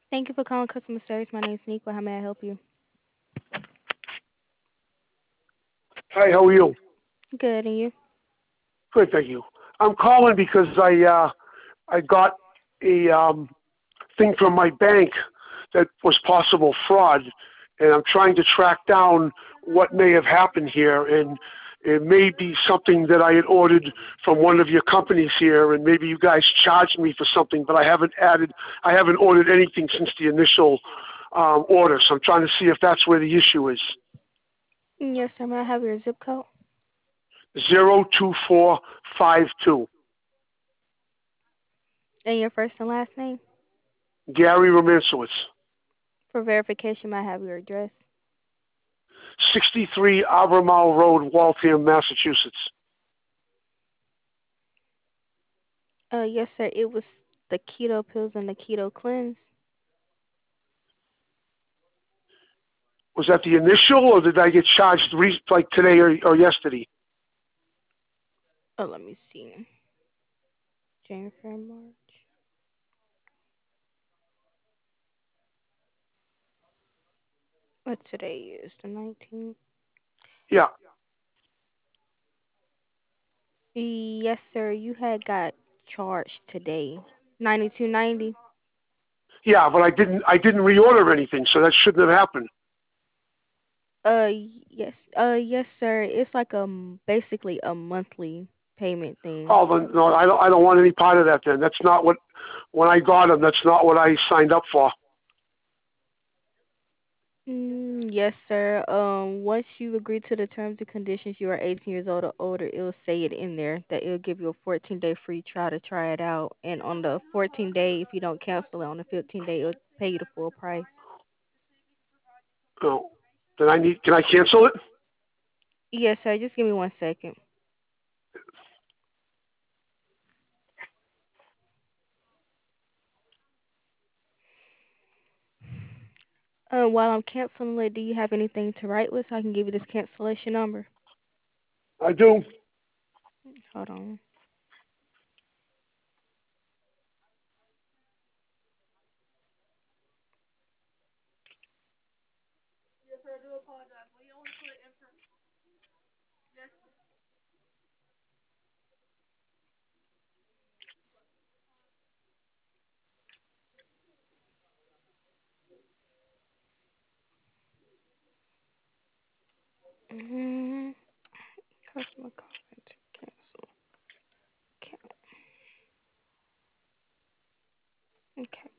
Thank you for calling customer service. My name is Nico. How may I help you? Hi, how are you? Good, and you? Good, thank you. I'm calling because I got a thing from my bank that was possible fraud, and I'm trying to track down what may have happened here. And it may be something that I had ordered from one of your companies here, and maybe you guys charged me for something, but I haven't ordered anything since the initial order. So I'm trying to see if that's where the issue is. Yes, sir. May I have your zip code 02452. and your first and last name? Gary Romansowitz. For verification, may I have your address? 63 Albemarle Road, Waltham, Massachusetts. Yes, sir. It was the keto pills and the keto cleanse. Was that the initial, or did I get charged like today or yesterday? Oh, let me see. January, February, March. What today is? The 19th. Yeah, Yes, sir. You had got charged today. 92.90. yeah, but I didn't reorder anything, so that shouldn't have happened. Yes. Yes, sir. It's like basically a monthly payment thing. Oh, then, no, I don't want any part of that. Then that's not what when I got them. That's not what I signed up for. Yes, sir. Once you agree to the terms and conditions, you are 18 years old or older, it'll say it in there that it'll give you a 14-day free trial to try it out. And on the 14th day, if you don't cancel it, on the 15th day, it'll pay you the full price. Oh, then can I cancel it? Yes, sir. Just give me 1 second. While I'm canceling it, do you have anything to write with so I can give you this cancellation number? I do. Hold on. Mm-hmm. Customer comment cancel. Okay.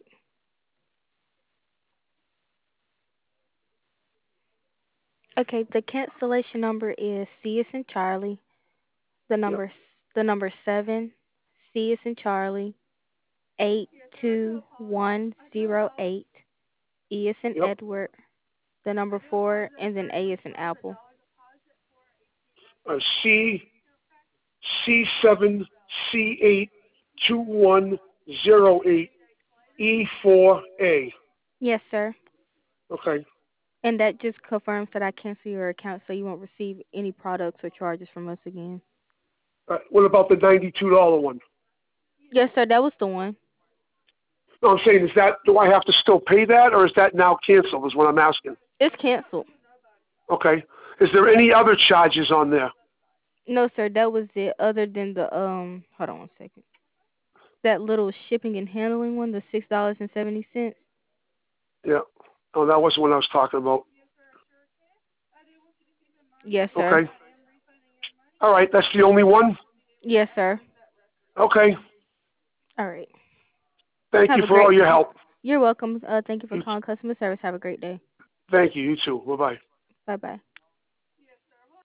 Okay. The cancellation number is C is in Charlie. The Yep. number the number 7. C is in Charlie. 82108. E is in Yep. Edward. The number 4, and then A is in Apple. C C7C82108 E4A. Yes, sir. Okay. And that just confirms that I cancel your account so you won't receive any products or charges from us again. What about the $92 one? Yes, sir. That was the one. No, I'm saying, do I have to still pay that, or is that now canceled, is what I'm asking. It's canceled. Okay. Is there any other charges on there? No, sir. That was it. Other than the hold on 1 second. That little shipping and handling one, the $6.70. Yeah. Oh, that wasn't what I was talking about. Yes, sir. Okay. All right. That's the only one? Yes, sir. Okay. All right. Thank Have you a for great. all your help. You're welcome. Thank you for You, calling customer service. Have a great day. thank you. You too. Bye-bye. Bye bye.